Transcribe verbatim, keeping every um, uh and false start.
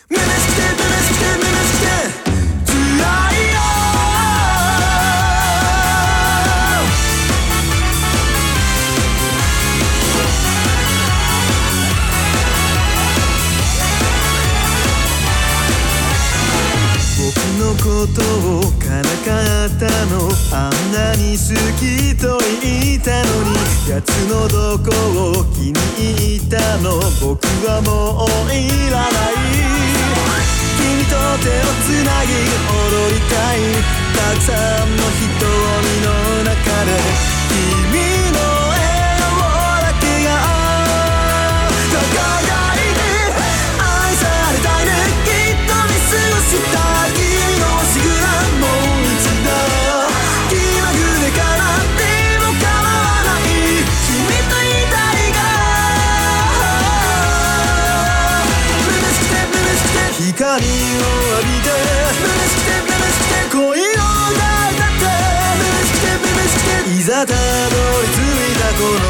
めめしくてめめしくてめめしくて辛いよ。僕のことをからかったの、あんなに好きと言ったのに、奴のどこを気に入ったの、僕はもういらない。君と手をつなぎ踊りたい、たくさんの瞳の中で君の笑顔だけが輝いて、愛されたいね、きっと見過ごした君のシグナル、もう一度気まぐれかなっても構わない、君といたいがめめしくてめめしくて光を浴びて、めめしくてめめしくて恋を抱いたって、めめしくてめめしくていざたどり着いたこの